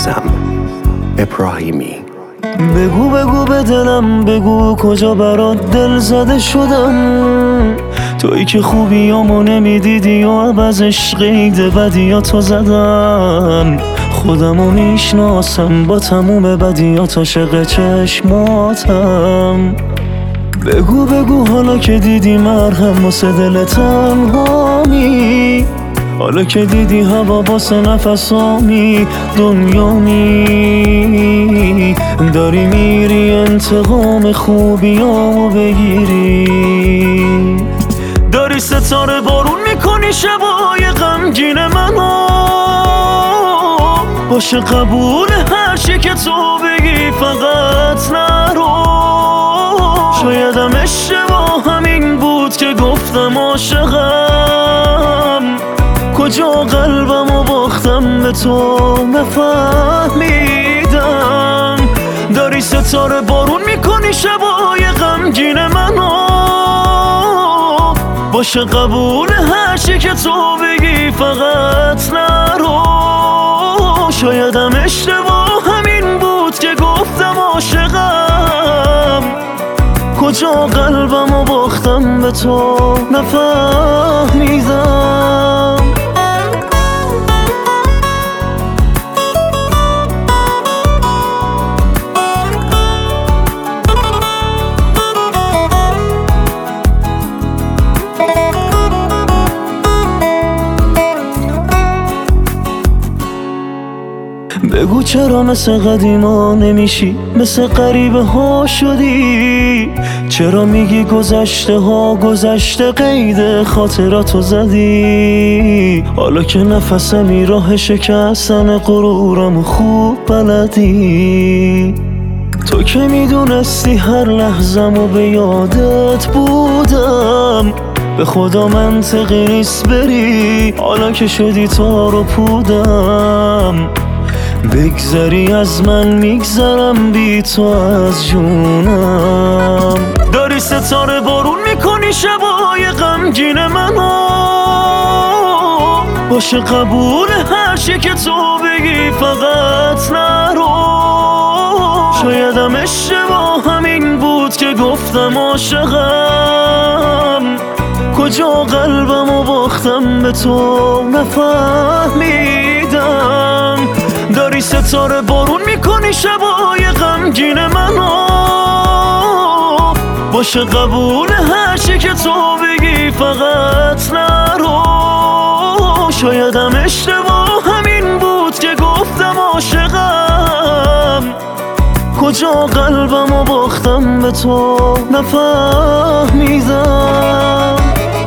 میشناسم. ابراهیمی. بگو بگو به دلم، بگو کجا برات دل زده شدم. تویی که خوبیامو نمیدیدی و عوض عشقید بدیاتو زدم. خودمو میشناسم با تموم بدیات، عاشق چشماتم. بگو بگو حالا که دیدی مرهم واسه دل تنهامی، حالا که دیدی هوا واسه نفسامی دنیامی، داری میری انتقام خوبیامو بگیری. داری ستاره بارون میکنی شبای غمگین منو، باشه قبول هر چی که تو بگی فقط نرو. شایدم اشتباه همین بود که گفتم عاشقم، کجا قلبمو باختم به تو نفهمیدم. داری ستاره بارون میکنی شبای غمگین منو، باشه قبول هر چی که تو بگی فقط نرو. شایدم اشتباه همین بود که گفتم عاشقم، کجا قلبمو باختم به تو نفهمیدم. بگو چرا مثل قدیما نمیشی، مثل غریبه ها شدی؟ چرا میگی گذشته ها گذشته، قید خاطراتو زدی؟ حالا که نفسمی راه شکستن غرورم خوب بلدی. تو که میدونستی هر لحظه‌مو به یادت بودم، به خدا منطقی نیست بری حالا که شدی تار و پودم. بگذری از من میگذرم بی تو از جونم. داری ستاره بارون میکنی شبای غمگین منو، باشه قبول هر چی که تو بگی فقط نرو. شایدم اشتباه همین بود که گفتم عاشقم، کجا قلبمو باختم به تو نفهمیدم. داری ستاره بارون میکنی شبای غمگین منو، باشه قبول هر چی که تو بگی فقط نرو. شایدم اشتباه همین بود که گفتم عاشقم، کجا قلبمو باختم به تو نفهمیدم.